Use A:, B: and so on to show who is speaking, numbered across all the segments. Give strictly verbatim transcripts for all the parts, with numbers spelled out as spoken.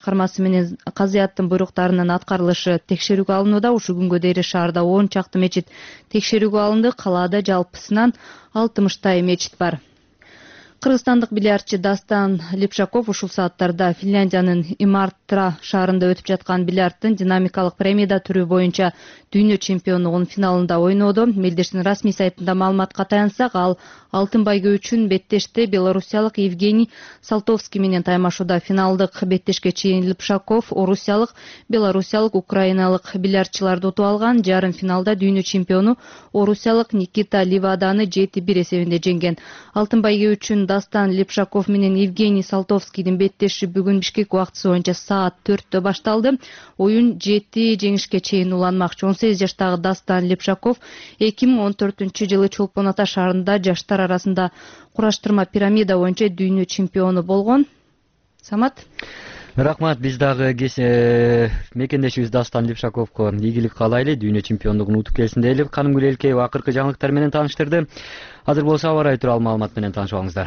A: кармасы менен казыяттын буйруктарынын аткарылышы текшерүүгө алынууда. Ушул күнгө дейин шаарда он чакты мечит текшерүүгө алынды. Калаада жалпысынан алтымыштай мечит бар. Кыргызстандык бильярдчы Дастан Липшаков ушул сааттарда Финляндиянын Имартра шаарында өтүп жаткан бильярдтын динамикалык пирамида түрү боюнча дүйнө чемпионугунун финалында ойноодо. Мелдештин расмий сайтында маалыматка таянсак, ал алтын байгө үчүн беттеште белорусиялык Евгений Салтовский менен таймашууда. Финалдык беттешке чейин Липшаков орусиялык, белорусиялык, украиналык бильярдчыларды утуп алган. Жарым финалда дүйнө чемпиону орусиялык Никита Ливаданы жети бир эсебинде жеңген. Алтын байгө үчүн Дастан Липшаков менен Евгений Салтовскийдин беттеши бүгүн Бишкек убактысы боюнча саат төрттө башталды. Оюн жети жеңишке чейин уланмакчы. он сегиз жаштагы Дастан Липшаков эки миң он төртүнчү жылы Чолпон Ата шаарында жаштар арасында кураштырма пирамида боюнча дүйнө чемпиону болгон. Самат.
B: Рахмат, биз дагы мекендешибиз Дастан Липшаковго ийгилик каалайлы. Дүйнө чемпиондугун утуп келсин дейли. Канымгүл Элкеева акыркы жаңылыктар менен тааныштырды. Азыр болсо аба ырайы тууралуу маалымат менен таанышып алыңыздар.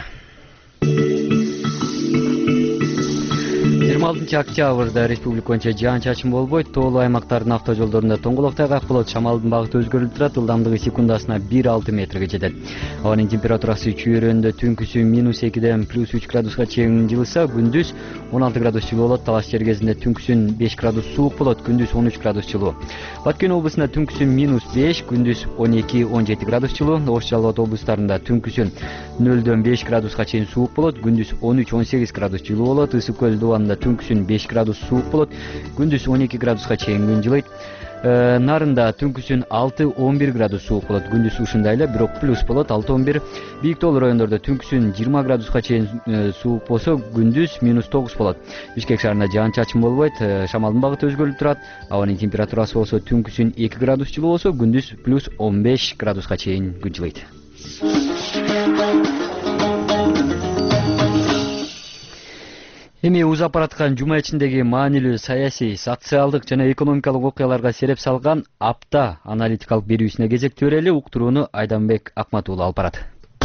B: жыйырма алтынчы октябрда республика боюнча жаан-чачын болбойт. Тоолуу аймактардын автожолдорунда тоңголок тайгак болот. Шамалдын багыты өзгөрүлүп турат. Ылдамдыгы секундасына бир алты метрге жетет. Абанын температурасы чүйөрөндө түнкүсү минус экиден плюс үч градуска чейин жылыса, күндүз он алты градус жылуу болот. Талаш жер кезинде түнкүсүн беш градус суук болот, күндүз он үч градус жылуу. Баткен облусунда түнкүсүн минус беш, күндүз он эки он жети градус жылуу. Ош Жалал Абад облустарында түнкүсүн нөлдөн беш градуска чейин суук болот, күндүз он үч он сегиз градус жылуу болот. Ысык көл дубанында түнкүсүн беш градус суук болот, күндүз он эки градуска чейин күн жылыйт. Нарында түнкүсүн алты он бир градус суук болот, күндүз ушундай эле, бирок плюс болот алты он бир. Бийик тоолуу райондордо түнкүсүн жыйырма градуска чейин суук болсо, күндүз минус тогуз болот. Бишкек шаарында жаан-чачын болбойт, шамалдын багыты өзгөрүлүп турат. Абанын температурасы болсо түнкүсүн эки градус жылуу болсо, күндүз плюс он беш градуска чейин күн жылыйт. Эми узап бараткан жума ичиндеги маанилүү саясий, социалдык жана экономикалык окуяларга сереп салган апта аналитикалык берүүсүнө кезектүү берели. Уктурууну Айданбек Акмат уулу алып барат.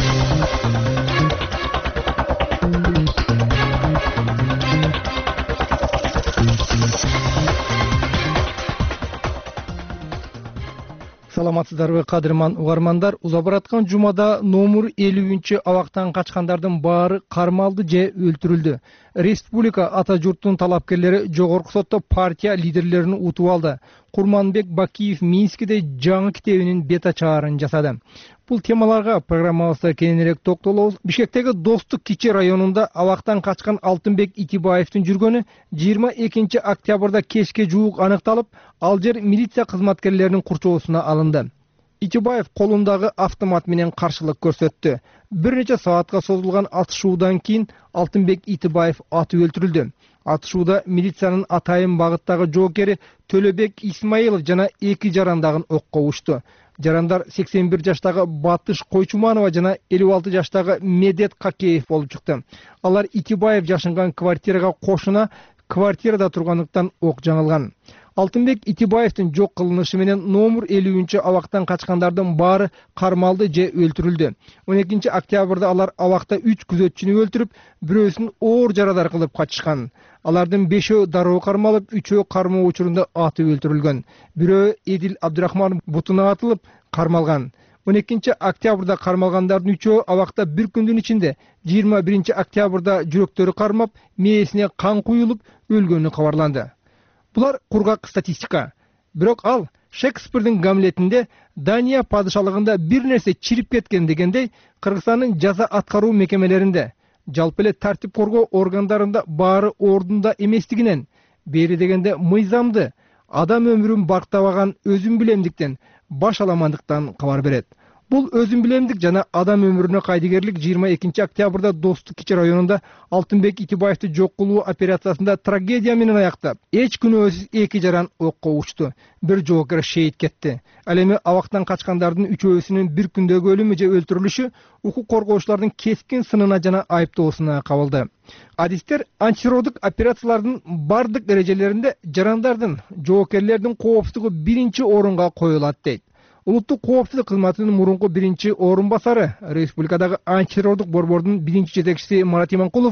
C: Саламатсыздарбы кадырман угармандар. Узап бараткан жумада номер элүүнчү абактан качкандардын баары кармалды же өлтүрүлдү. Республика ата журттун талапкерлери жогорку сотто партия лидерлерин утуп алды. Курманбек Бакиев Минскиде жаңы китебинин бета чаарын жасады. Бул темаларга программабызда кененирээк токтолобуз. Бишкектеги Достук кичи районунда абактан качкан Алтынбек Итибаевдин жүргөнү жыйырма экинчи октябрда кечке жуук аныкталып, ал жер милиция кызматкерлеринин курчоосуна алынды. Итибаев колундагы автомат менен каршылык көрсөттү. Бир нече саатка созулган атышуудан кийин Алтынбек Итибаев атып өлтүрүлдү. Атышууда милициянын атайын багыттагы жоокери Төлөбек Исмаилов жана эки жарандагын окко учту. Жарандар сексен бир жаштагы Батыш Койчуманова жана элүү алты жаштагы Медет Какеев болуп чыкты. Алар Итибаев жашынган квартирага кошуна квартирада тургандыктан ок жаңылган. Алтынбек Итибаевдин жок кылынышы менен номер элүүнчү абактан качкандардын баары кармалды же өлтүрүлдү. он экинчи октябрда алар абакта үч күзөтчүнү өлтүрүп, бирөөсүн оор жарадар кылып качышкан. Алардын бешөө дароо кармалып, үчөө кармоо учурунда атып өлтүрүлгөн. Бирөө Эдил Абдрахман бутуна атылып кармалган. он экинчи октябрда кармалгандардын үчөө абакта бир күндүн ичинде жыйырма биринчи октябрда жүрөктөрү кармап, мээсине кан куюлуп өлгөнү кабарланды. Булар кургак статистика. Бирок ал Шекспирдин Гамлетинде Дания падышалыгында бир нерсе чирип кеткен дегендей, Кыргызстандын жаза аткаруу мекемелеринде, жалпы эле тартип коргоо органдарында баары ордунда эместигинен, бери дегенде мыйзамды, адам өмүрүн барктабаган өзүн билемдиктен, баш аламандыктан кабар берет. Бул өзүн билемдик жана адам өмүрүнө кайдыгерлик жыйырма экинчи октябрда Достук кичи районунда Алтынбек Итибаевди жок кылуу операциясында трагедия менен аяктап, эч күнөөсүз эки жаран окко учту. Бир жоокер шейит кетти. Ал эми абактан качкандардын үчөөсүнүн бир күндөгү өлүмү же өлтүрүлүшү укук коргоочулардын кескин сынына жана айыптоосуна кабылды. Адистер антитеррорлук операциялардын бардык эрежелеринде жарандардын, жоокерлердин коопсуздугу биринчи орунга коюлат дейт. Улуттук коопсуздук кызматынын мурунку биринчи орун басары, республикадагы антитеррорлук борбордун биринчи жетекчиси Марат Иманкулов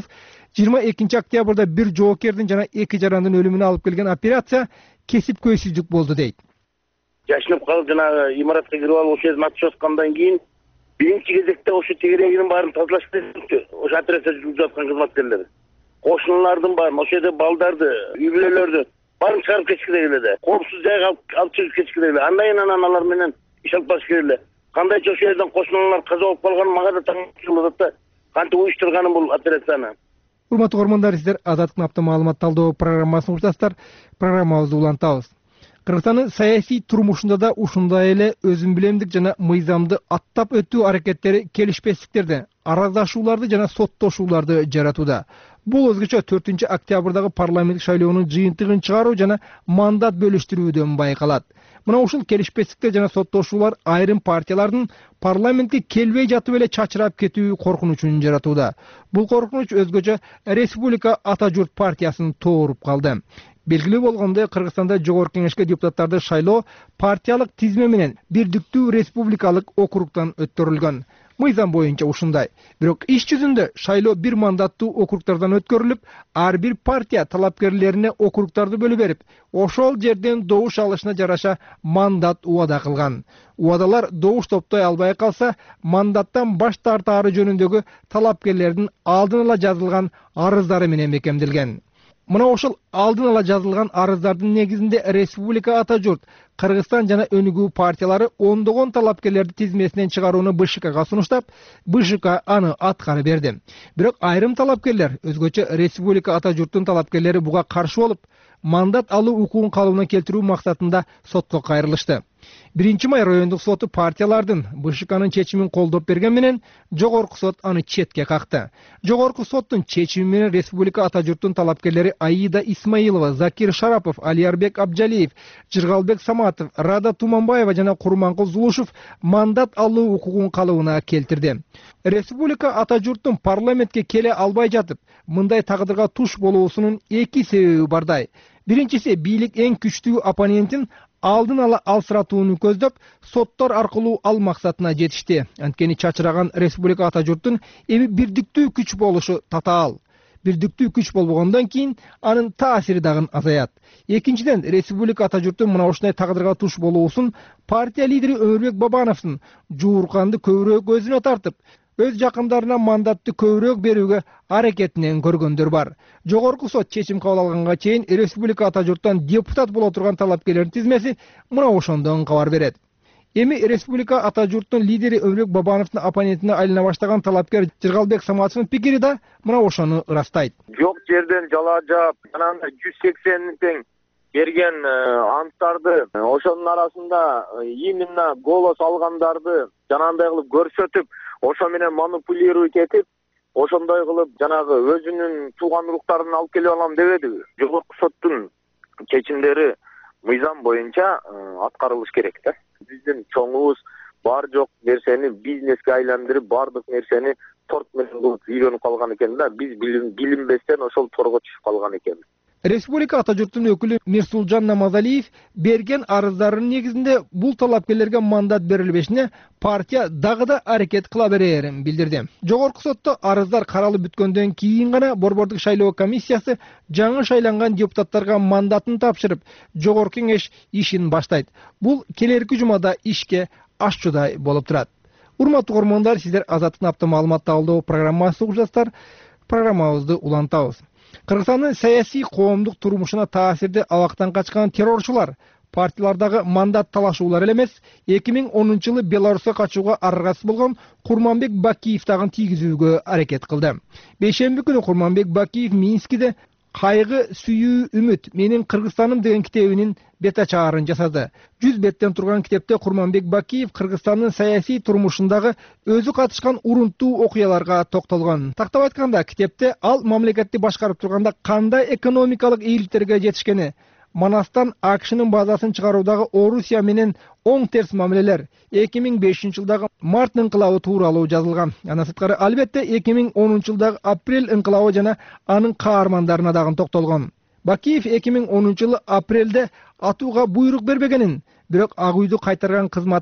C: жыйырма экинчи октябрда бир жоокердин жана эки жарандын өлүмүнө алып келген операция кесипкөйсүздүк болду дейт.
D: Жашынып калып жанагы имаратка кирип алып ошол жерден атышып аткандан кийин биринчи кезекте ошо тегерегинин баарын тазалаш керек. Ошо операция жүргүзүп жаткан кызматкерлер кошуналардын баарын, ошол жерде балдарды, үй бүлөлөрдү баарын чыгарып кетишке эле, коопсуз жайга алып чыгып кетишке эле. Андан кийин анан алар менен иш алып барыш керек эле. Кандайча ошол жерден кошуналар каза болуп калган мага да таң калат да, кантип уюштурганын бул операцияны.
C: Урматтуу көрөрмандар, сиздер Азаттык автомаалымат талдоо программасын угушасыздар. Программабызды улантабыз. Кыргызстандын саясий турмушунда да ушундай эле өзүн билемдик жана мыйзамды аттап өтүү аракеттери келишпестиктерди, араздашууларды жана соттошууларды жаратууда. Бул өзгөчө төртүнчү октябрдагы парламенттик шайлоонун жыйынтыгын чыгаруу жана мандат бөлүштүрүүдөн байкалат. Мына ушул келишпестиктер жана соттошуулар айрым партиялардын парламентке келбей жатып эле чачырап кетүү коркунучун жаратууда. Бул коркунуч өзгөчө Республика Ата журт партиясын тооруп калды. Белгилүү болгондой, Кыргызстанда жогорку кеңешке депутаттарды шайлоо партиялык тизме менен бирдиктүү республикалык округтан өткөрүлгөн. Мыйзам боюнча ушундай. Бирок иш жүзүндө шайлоо бир мандаттуу округтардан өткөрүлүп, ар бир партия талапкерлерине округтарды бөлүп берип, ошол жерден добуш алышына жараша мандат убада кылган. Убадалар добуш топтой албай калса, мандаттан баш тартаары жөнүндөгү талапкерлердин алдын ала жазылган арыздары менен бекемделген. Мына ошол алдын ала жазылган арыздардын негизинде Республика Ата журт, Кыргызстан жана өнүгүү партиялары ондогон талапкерлерди тизмесинен чыгарууну Б Ш Кга сунуштап, Б Ш К аны аткарып берди. Бирок айрым талапкерлер, өзгөчө Республика Ата журттун талапкерлери буга каршы болуп, мандат алуу укугун калыбына келтирүү максатында сотко кайрылышты. биринчи май райондук соту партиялардын Б Ш Кнын чечимин колдоп берген менен жогорку сот аны четке какты. Жогорку соттун чечими менен Республика Ата журттун талапкерлери Аида Исмаилова, Закир Шарапов, Алиярбек Абжалиев, Жыргалбек Саматов, Рада Туманбаева жана Курманкул Зулушев мандат алуу укугун калыбына келтирди. Республика Ата журттун парламентке келе албай жатып, мындай тагдырга туш болуусунун эки себеби бардай. Биринчиси, бийлик эң күчтүү оппонентин алдын ала алсыратууну көздөп, соттор аркылуу ал максатына жетишти. Анткени чачыраган Республика Ата журттун эми бирдиктүү күч болушу татаал. Бирдиктүү күч болбогондон кийин анын таасири дагы азаят. Экинчиден, Республика Ата журттун мына ушундай тагдырга туш болуусун партия лидери Өмүрбек Бабановдун жуурканды көбүрөөк өзүнө тартып, өз жакындарына мандатты көбүрөөк берүүгө аракетинен көргөндөр бар. Жогорку сот чечим кабыл алганга чейин Республика Ата журттан депутат боло турган талапкерлердин тизмеси мына ошондон кабар берет. Эми Республика Ата журттун лидери Өмүрбек Бабановдун оппонентине айлана баштаган талапкер Жыргалбек Саматовдун пикири да мына ошону ырастайт.
E: Жок жерден жала жаап, анан жүз сексен тең берген анттарды, ошонун арасында именно голос алгандарды жанагындай кылып көрсөтүп, ошо менен манипулировать этип, ошондой кылып жанагы өзүнүн тууган уруктарын алып келип алам дебедиби? Жогорку соттун чечимдери мыйзам боюнча аткарылыш керек да. Биздин чоңубуз бар жок нерсени бизнеске айландырып, бардык нерсени торт менен кылып үйрөнүп калган экен да. Биз билинбестен ошол торго түшүп калган экенбиз.
C: Республика Ата журттун өкүлү Мирсулжан Намазалиев берген арыздарынын негизинде бул талапкерлерге мандат берилбешине партия дагы да аракет кыла берерин билдирди. Жогорку сотто арыздар каралып бүткөндөн кийин гана Борбордук шайлоо комиссиясы жаңы шайланган депутаттарга мандатын тапшырып, жогорку кеңеш ишин баштайт. Бул келерки жумада ишке ашчудай болуп турат. Урматтуу көрөрмандар, сиздер Азаттык автомаалымат талдоо программасын угушасыздар. Программабызды улантабыз. Кыргызстандын саясий коомдук турмушуна таасирди абактан качкан террорчулар партиялардагы мандат талашуулар эле эмес, эки миң онунчу жылы Беларуска качууга аргасыз болгон Курманбек Бакиев дагы тийгизүүгө аракет кылды. Бейшемби күнү Курманбек Бакиев Минскиде «Кайгы, сүйүү, үмүт, менин Кыргызстаным» деген китебинин бет ачаарын жасады. Жүз беттен турган китепте Курманбек Бакиев Кыргызстандын саясий турмушундагы өзү катышкан урунттуу окуяларга токтолгон. Тактап айтканда, китепте ал мамлекетти башкарып турганда кандай экономикалык ийгиликтерге жетишкени, Манастан А К Шнын базасын чыгаруудагы Орусия менен оң терс мамилелер, эки миң бешинчи жылдагы март ыңкылабы тууралуу жазылган. Андан сырткары албетте эки миң онунчу жылдагы апрель ыңкылабы жана анын каармандарына дагы токтолгон. Бакиев эки миң онунчу жылы апрелде атууга буйрук бербегенин, бирок Ак үйдү кайтарган кызматтар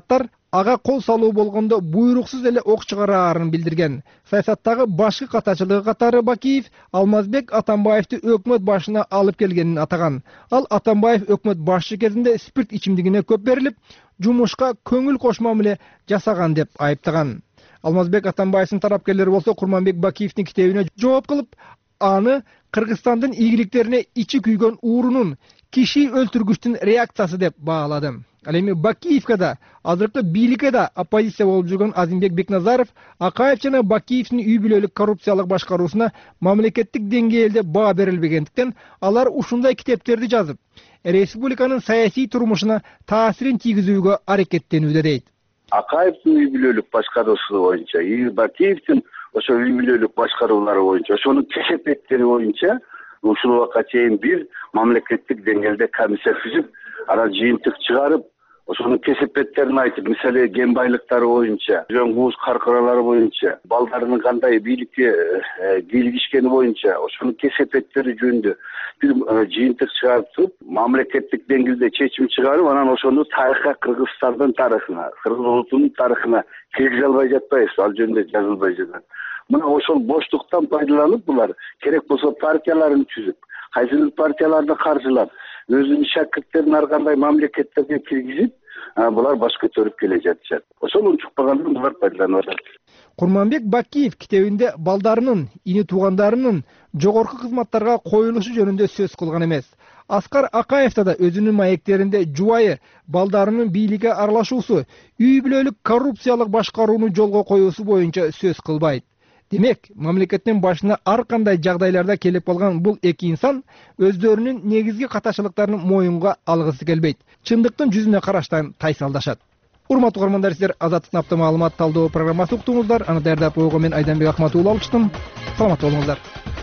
C: ага кол салуу болгондо буйруксуз эле ок чыгараарын билдирген. Саясаттагы башкы катачылыгы катары Бакиев Алмазбек Атамбаевди өкмөт башына алып келгенин атаган. Ал Атамбаев өкмөт башчы кезинде спирт ичимдигине көп берилип, жумушка көңүл кошмо мамиле жасаган деп айыптаган. Алмазбек Атамбаевдин тарапкерлери болсо Курманбек Бакиевдин китебине жооп кылып, аны Кыргызстандын ийгиликтерине ичи күйгөн уурунун, киши өлтүргүчтүн реакциясы деп баалады. Ал эми Бакиевке да, азыркы бийликке да оппозиция болуп жүргөн Азимбек Бекназаров Акаев жана Бакиевдин үй бүлөлүк коррупциялык башкаруусуна мамлекеттик деңгээлде баа берилбегендиктен алар ушундай китептерди жазып, республиканын саясий турмушуна таасирин тийгизүүгө аракеттенүүдө дейт.
F: Акаевдин үй бүлөлүк башкаруусу боюнча, Бакиевдин ошо үй бүлөлүк башкаруулары боюнча, ошонун кесепеттери боюнча ушул убакка чейин бир мамлекеттик деңгээлде комиссия түзүп, анан жыйынтык чыгарып, ошонун кесепеттерин айтып, мисалы кен байлыктары боюнча, жөн кууз каркыралары боюнча, балдарынын кандай бийликке кийлигишкени боюнча, ошонун кесепеттери жөнүндө бир жыйынтык чыгарып, мамлекеттик деңгээлде чечим чыгарып, анан ошону тарыхка, Кыргызстандын тарыхына, кыргыз улутунун тарыхына киргизе албай жатпайбыз, ал жөнүндө жазылбай жатат. Мына ошол боштуктан пайдаланып булар керек болсо партияларын түзүп, кайсы бир партияларды каржылап, өзүнүн шакирттерин ар кандай мамлекеттерге киргизип, булар баш көтөрүп келе жатышат. Ошол унчукпагандан булар пайдаланып атат.
C: Курманбек Бакиев китебинде балдарынын, ини туугандарынын жогорку кызматтарга коюлушу жөнүндө сөз кылган эмес. Аскар Акаевда да өзүнүн маектеринде жубайы балдарынын бийликке аралашуусу, үй бүлөлүк коррупциялык башкарууну жолго коюусу боюнча сөз кылбайт. Демек, мамлекеттин башына ар кандай жагдайларда келип калган бул эки инсан өздөрүнүн негизги катачылыктарын моюнга алгысы келбейт. Чындыктын жүзүнө караштан тайсалдашат. Урматтуу угармандар, сиздер Азаттыктын апта маалымат талдоо программасын уктуңуздар. Аны даярдап ойгон мен Айданбек Акматуулу алыштым. Саламатта болуңуздар.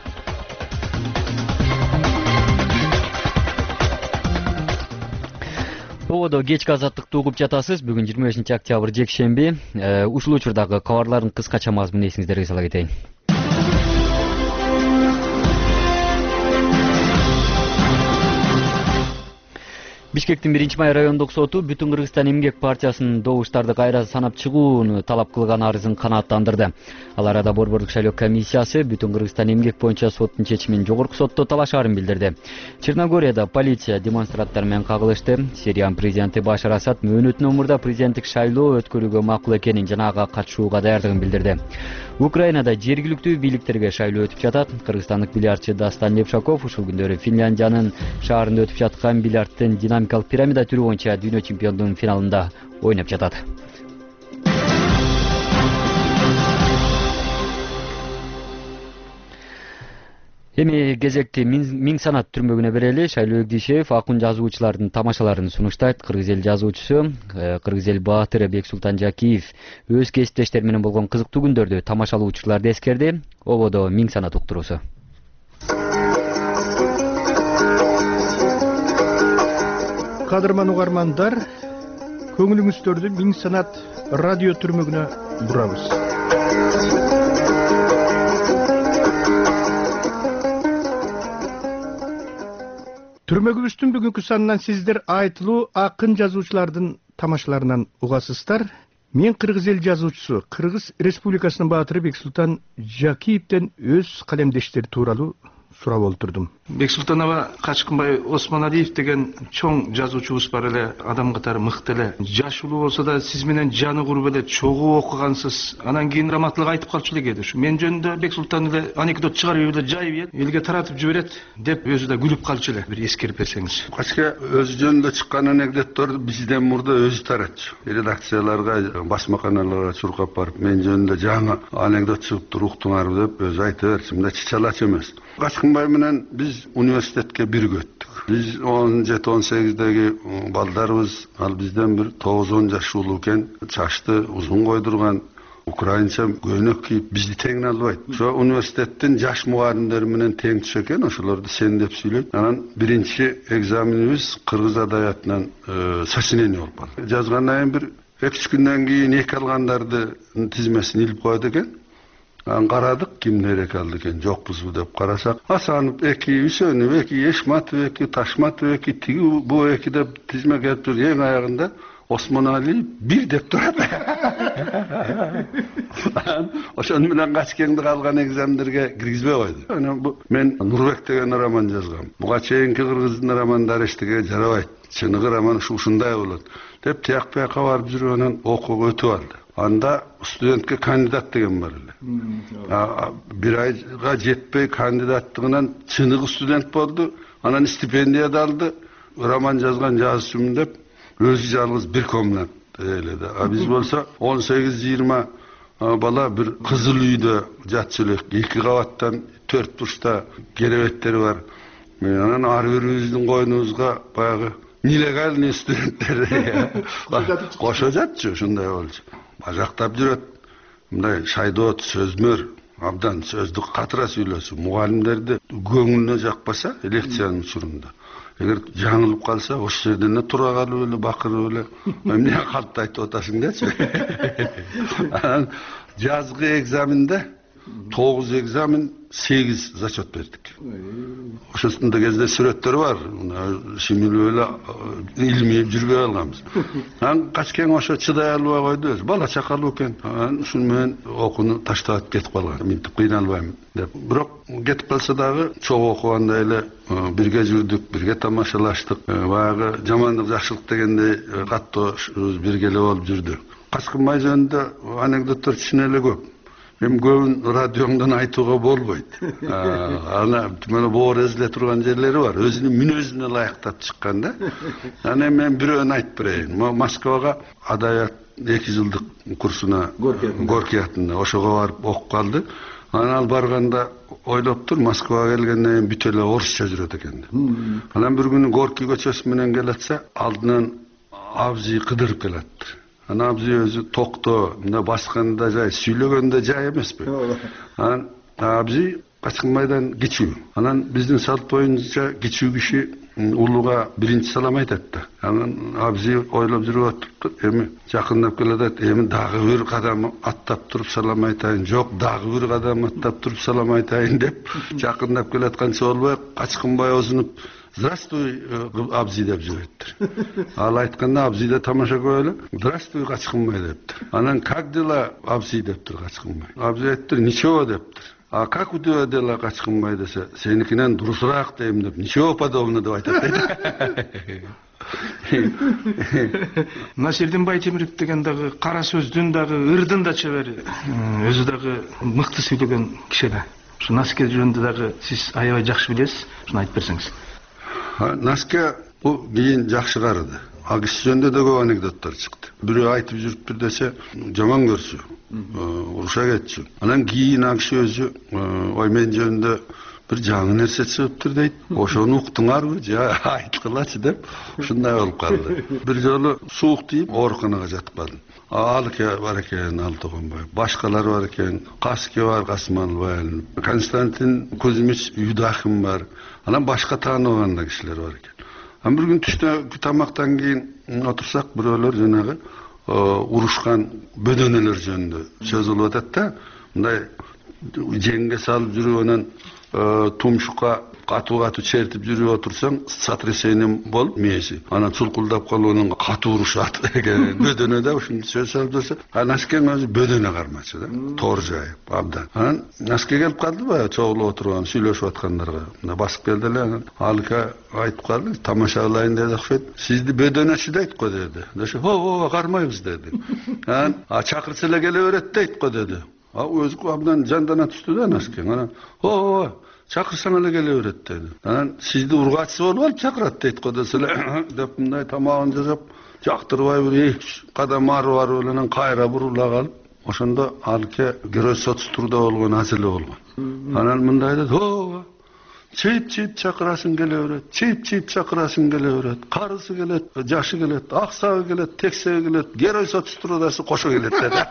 B: Ободо кечки азаттыкты угуп жатасыз. Бүгүн жыйырма бешинчи октябрь жекшемби. Ушул учурдагы кабарлардын кыскача мазмунун эсиңиздерге сала кетейин. Бишкектин биринчи май райондук соту Бүтүн Кыргызстан эмгек партиясынын добуштарды кайра санап чыгууну талап кылган арызын канааттандырды. Ал арада Борбордук шайлоо комиссиясы Бүтүн Кыргызстан эмгек боюнча соттун чечимин жогорку сотто талашаарын билдирди. Черногорияда полиция демонстранттар менен кагылышты. Сириянын президенти Башар Асад мөөнөтүнөн мурда президенттик шайлоо өткөрүүгө макул экенин жана ага катышууга даярдыгын билдирди. Украинада жергиликтүү бийликтерге шайлоо өтүп жатат. Кыргызстандык бильярдчы Дастан Лепшаков ушул күндөрү Финляндиянын шаарында өтүп жаткан бильярдтын динамикалык пирамида түрү боюнча дүйнө чемпиондугунун финалында ойноп жатат. Эми кезекти Миң Санат түрмөгүнө берели. Шайлоо Эгдишев акын жазуучулардын тамашаларын сунуштайт. Кыргыз эл жазуучусу, Кыргыз эл баатыры Бексултан Жакиев өз кесиптештери менен болгон кызыктуу күндөрдү тамашалоочуларды эскерди. Ободо Миң Санат уктуруусу.
G: Кадырман угармандар, көңүлүңүздөрдү Миң Санат радио түрмөгүнө бурабыз. Түрмөгүбүздүн бүгүнкү санынан сиздер айтылуу акын жазуучулардын тамашаларынан угасыздар. Мен Кыргыз эл жазуучусу, Кыргыз Республикасынын баатыры Бексултан Жакиевден өз калемдештери тууралуу сурап олтурдум. Бексултан аба Качкынбай Осмоналиев деген чоң жазуучубуз бар эле, адам катары мыкты эле. Жаш улуу болсо да сиз менен жаны куруп эле чогуу окугансыз. Анан кийин раматтылык айтып калчу эле кээде. Мен жөнүндө Бексултан эле анекдот чыгарып эле жайып элге таратып жиберет деп өзү да күлүп калчу эле. Бир эскерип берсеңиз.
H: Качка өзү жөнүндө чыккан анекдотторду бизден мурда өзү таратчу. Редакцияларга, басмаканаларга чуркап барып, мен жөнүндө жаңы анекдот чыгыптыр, уктуңарбы деп өзү айта берчү. Мындай чычалач эмес. Качкынбай менен биз университетке бирге өттүк. Биз он жети он сегиздеги балдарыбыз, ал бизден бир тогуз он жаш улуу экен. Чачты узун койдурган, украинча көйнөк кийип бизди теңин албайт. Ошо университеттин жаш мугалимдери менен тең түшө экен, ошолорду сен деп сүйлөйт. Анан биринчи экзаменибиз кыргыз адабиятынан сочинение болуп калды. Жазгандан кийин бир эки үч күндөн кийин эки алгандардын тизмесин илип коет экен. Ан карадык, кимдер эки алды экен, жокпузбу деп карасак, Асанов эки, Үсөнов эки, Эшматов эки, Ташматов эки, тиги бу эки деп тизме келип тур. Эң аягында Осмонали бир деп турат. Ошону менен качкеңди калган экзамендерге киргизбей койду. Анан бу мен Нурбек деген роман жазгам. Буга чейинки кыргыздын романдары эчтеге жарабайт. Чыныгы роман ушундай болот деп тияк бияка барып жүрүп анан окууга өтүп алды. Анда студентке кандидат деген бар эле. Бир айга жетпей кандидаттыгынан чыныгы студент болду. Анан стипендия да алды. Роман жазган жазуучумун деп өзү жалгыз бир комнат эледи. А биз болсо он сегиз жыйырма бала бир кызыл үйдө жатчу элек. эки кабаттан төрт бурчта керебеттери бар. Анан ар бирибиздин койнубузга баягы нелегальный студенттер кошо жатчу, ушундай болчу. Бажактап жүрөт. Мындай шайдоот, сөзмөр, абдан сөздү катыра сүйлөсү. Мугалимдерди көңүлүнө жакпаса, лекциянын учурунда. Эгер жаңылып калса, ошол жерден тура калып эле, бакырып эле, эмне калпты айтып атасың дечи. Анан жазгы экзаменде тогуз экзамен, сегиз зачет бердик. Ошосунда кезде сүрөттөр бар. Шимилип эле илмип жүрбөй калганбыз. Анан качкең ошо чыдай албай койду. Бала чакалуу экен. Анан ушун менен окууну таштап кетип калган. Минтип кыйналбайм деп. Бирок кетип калса дагы чогуу окуганда эле бирге жүрдүк, бирге тамашалаштык. Баягы жамандык жакшылык дегендей каттуу бирге эле болуп жүрдү. Качкынбай жөнүндө анекдоттор чын эле көп. Эми көбүн радиоңдон айтууга болбойт. Ана мына боор эзиле турган жерлери бар. Өзүнүн мүнөзүнө ылайыктап чыккан да. Анан мен бирөөнү айтып берейин. Москвага адабият эки жылдык курсуна Горький атында ошого барып окуп калды. Анан ал барганда ойлоптур, Москвага келгенден кийин бүт эле орусча жүрөт экен. Анан бир күнү Горький көчөсү менен келатса, алдынан абзый кыдырып келат. Анан абзый өзү токто, мына басканда жай, сүйлөгөндө жай эмеспи. Анан абзый Качкынбайдан кичүү. Анан биздин салт боюнча кичүү киши улууга биринчи салам айтат да. Анан абзый ойлоп жүрүп атыптыр. Эми жакындап келет, эми дагы бир кадам аттап туруп салам айтайын, жок, дагы бир кадам аттап туруп салам айтайын деп жакындап келатканча болбой Качкынбай озунуп «Здравствуй, абзый» деп жүрөттүр. Ал айтканда абзый да тамаша көрөлү. «Здравствуй, Качкынбай» дептир. Анан «Как дела, абзый» дептир Качкынбай. Абзый айттыр «Ничего» дептир. А как у тебя дела, Качкынбай десе, сеникинен дурусураак дейм деп, «Ничего подобного» деп айтат дейт.
G: Насирдин Байтемиров деген дагы кара сөздүн дагы, ырдын да чебери. Өзү дагы мыкты сүйлөгөн киши да. Ушу Наске жөнүндө дагы сиз аябай жакшы билесиз. Ушуну айтып берсеңиз.
H: Наске бул кийин жакшы карыды. Ал киши жөнүндө да көп анекдоттор чыкты. Бирөө айтып жүрүптүр десе, жаман көрсү, уруша кетчү. Анан кийин ал киши өзү ой мен жөнүндө бир жаңы нерсе чыгыптыр дейт. Ошону уктуңарбы, же айткылачы деп ушундай болуп калды. Бир жолу суук тийип ооруканага жатып калдым. Алке бар экен, Алтыгонбай, башкалар бар экен, Каске бар, Касманбай, Константин Кузьмич Юдахин бар. Анан башка тааныбаган да кишилер бар экен. Анан бир күн түштө тамактан кийин отурсак, бирөөлөр жанагы урушкан бөдөнөлөр жөнүндө сөз болуп атат да. Мындай жеңге салып жүрүп анан тумшукка катуу-катуу чертип жүрүп отурсаң, сотрясение болуп мээси. Анан чулкулдап калып анан катуу урушат экен. Бөдөнөдө ушундай сөз салып жүрсө, Наскең өзү бөдөнө кармачы да. Тор жайып, абдан. Анан Наске келип калды баягы чогулуп отурган, сүйлөшүп аткандарга. Мына басып келди эле, анан Алка айтып калды, тамаша кылайын деди, Ахмет. Сизди бөдөнөчү дейт го деди. Десе, "О, кармайбыз" деди. Анан чакырса эле келе берет дейт го деди. А өзү абдан жандана түстү да Наскең. Анан, "О, чакырсаң эле келе берет" деди. Анан сизди ургачы болуп алып чакырат дейт го десе эле деп мындай тамагын жасап, жактырбай бир эки кадам ары барып эле анан кайра бурула калып, ошондо Алке герой соцтурда болгон азеле болгон. Анан мындай деди, "О, чейип-чейип чакырасың келе берет, чейип-чейип чакырасың келе берет, карысы келет, жашы келет, аксагы келет, тексеги келет, герой соцтрудасы кошо келет" деди.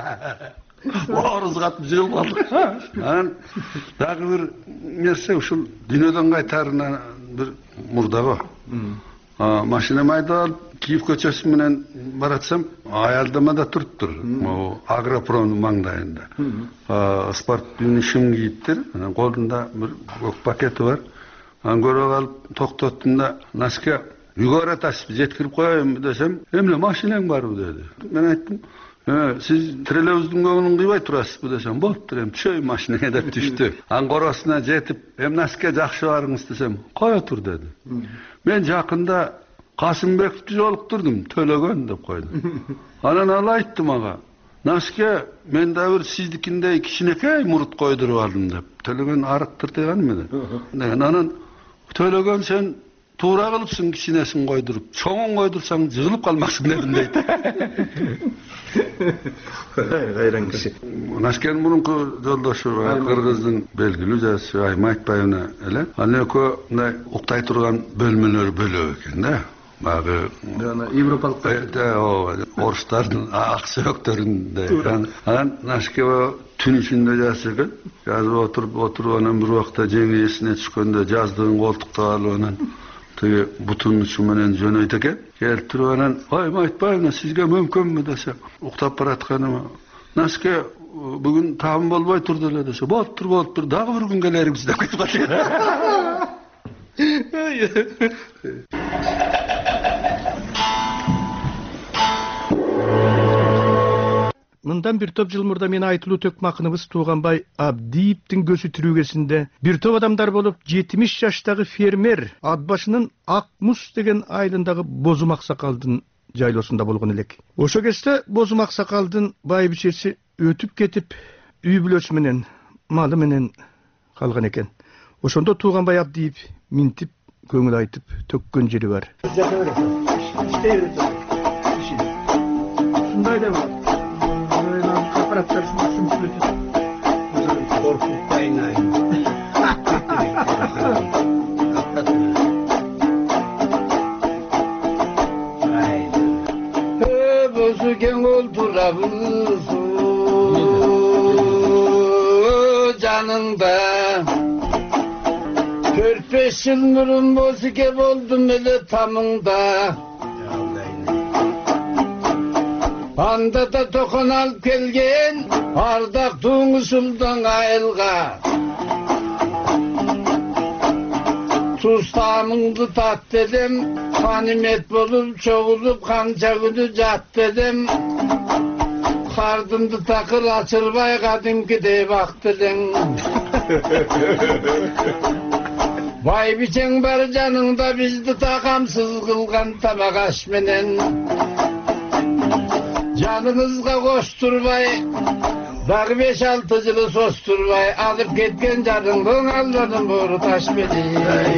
H: Орус катып жүрүп калдык. Анан дагы бир нерсе ушул дүйнөдөн кайтарына бир мурдагы. Машина майдап алып, Киев көчөсү менен баратсам, аялдамада туруптур. Могу Агропромдун маңдайында. Спортивный шим кийиптир. Анан колунда бир көк пакети бар. Анан көрүп алып токтоттум да, Наске үйгө баратасызбы, жеткирип коеюнбу десем, эмне машинең барбы деди. Мен айттым, сиз тирелебиздин көңүлүн кыйбай турасызбы десем, болуптур, эми түшөйүн машинеге деп түштү. Аңгоросуна жетип, эмнаске жакшы барыңыз десем, кое тур деди. Мен жакында Касымбековду жолуктурдум, төлөгөн деп койдум. Анан ал айтты мага, Наске, мен да бир сиздикиндей кичинекей мурут койдуруп алдым деп. Төлөгөн арыктыр деген эмне деп. Анан төлөгөн сен туура кылыпсың кичинесин койдуруп, чоңун койдурсаң жыгылып калмаксың дедим дейт.
G: Кайран киши.
H: Наскен мурунку жолдошу кыргыздын белгилүү жазчы Айма Айтбаевна эле. Ал экөө мындай уктай турган бөлмөлөр бөлөк экен да. Bagı
G: Европалык
H: орустардын аксөктөрүндө. Анан Нашкева түн ичинде жазып, жазып отуруп отуруп анан бир убакта жеңи эсине түшкөндө жаздыгын колтукта алып анан тиги бутун учу менен жөнөйт экен. Келип туруп анан, "Айма Айтпаевна, сизге мүмкүнбү?" десе, уктап баратканыма. Нашке бүгүн таам болбой турду эле десе, "Болуптур, болуптур, дагы бир күн келербиз" деп кетип калды.
G: Мындан бир топ жыл мурда мен айтылуу Төкмакыныбыз Тууганбай Абдиевдин көзү түрүгесинде бир топ адамдар болуп жетимиш жаштагы фермер ат башынын Ак Муз деген айылындагы Бозум Аксакалдын жайлоосунда болгон элек. Ошо кезде Бозум Аксакалдын байбичеси өтүп кетип, үй бүлөсү менен, малы менен калган экен. Ошондо Тууганбай Абдиев минтип көңүл айтып төккөн жери бар. Шундай да бар.
I: Bozu kengol turabız canında Dört beş yıl nurun bozu ke oldum ele tamında Anda da tokan alıp kelgen Ardak tuğun sultan ayılga Sustamındı tat dedim Hanimet bolup çoğulup kanca günü cat dedim Kardımdı takır açılbay kadimki de bak dedim Vay biçen bar canında bizdi takamsız kılgan tabak aş menen Canınızga koşturbay Dağı beş altı yılı sosturbay Alıp ketken canından Allah'ın boru taş menen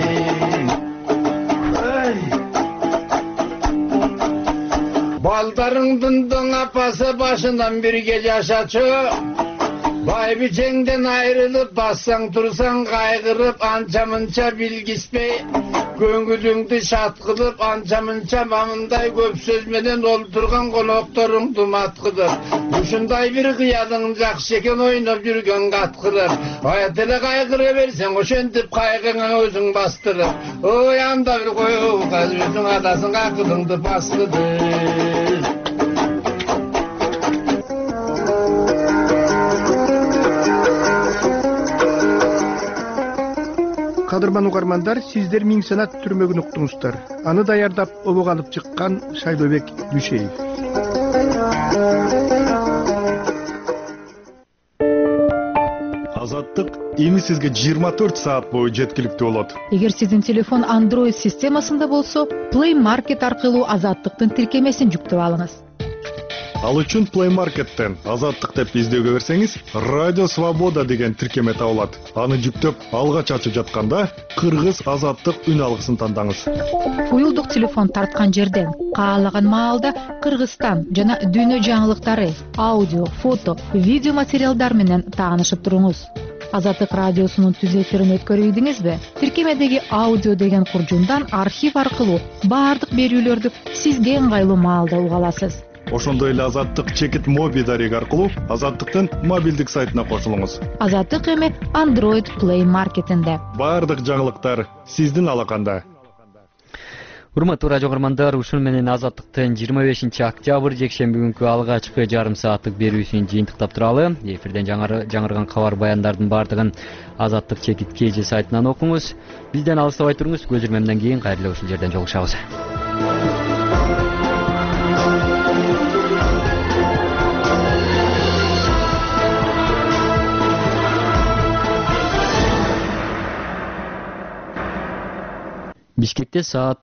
I: Baldarın dın apası başından bir gece yaşaçı Vay biçenden ayrılıp bassan tursan kaygırıp anca mınca bilgispey Göngülüңdü şat kılıp anca mınca mamınday köp sözmeden oldurgan konoktorun dumat kılır Uşunday bir kıyadın jakşeken oynap yürgen kat kılır Hayat ele kaygırı versen oşentip kaygına özün bastırır O yanda bir koyu kaz özün adasın akılındı baslıdır
G: Кадырман угармандар, сиздер Миң Санат түрмөгүн уктуңуздар. Аны даярдап обого алып чыккан Шайлообек Дүшеев.
J: Азаттык эми сизге жыйырма төрт саат бою жеткиликтүү болот.
K: Эгер сиздин телефон Android системасында болсо, Play Market аркылуу Азаттыктын тиркемесин жүктөп алыңыз.
J: Ал үчүн Play Market'тен Азаттык деп издөөгө берсеңиз, Радио Свобода деген тиркеме табылат. Аны жүктөп, алгач ачып жатканда Кыргыз Азаттык үн алгысын тандаңыз.
K: Уюлдук телефон тарткан жерден каалаган маалда Кыргызстан жана дүйнө жаңылыктары, аудио, фото, видео материалдар менен таанышып туруңуз. Азаттык радиосунун түз эфирин өткөрүп ийдиңизби? Тиркемедеги аудио деген куржундан архив аркылуу баардык берүүлөрдү сизге ыңгайлуу маалда уга аласыз.
J: Ошондой эле Азаттык чекит моби дареги аркылуу Азаттыктын мобилдик сайтына кошулуңуз.
K: Азаттык эми Android Play Market'инде.
J: Баардык жаңылыктар сиздин алаканда.
B: Урматтуу радио көрөрмандар, ушун менен Азаттыктын жыйырма бешинчи октябрь жекшемби күнкү алгачкы жарым сааттык берүүсүн жыйынтыктап туралы. Эфирден жаңырган кабар баяндардын баардыгын Азаттык чекит кж сайтынан окуңуз. Бизден алыстабай туруңуз. Көзүрмөмдөн кийин кайрылуу ушул жерден жолугушабыз. Бишкекте саат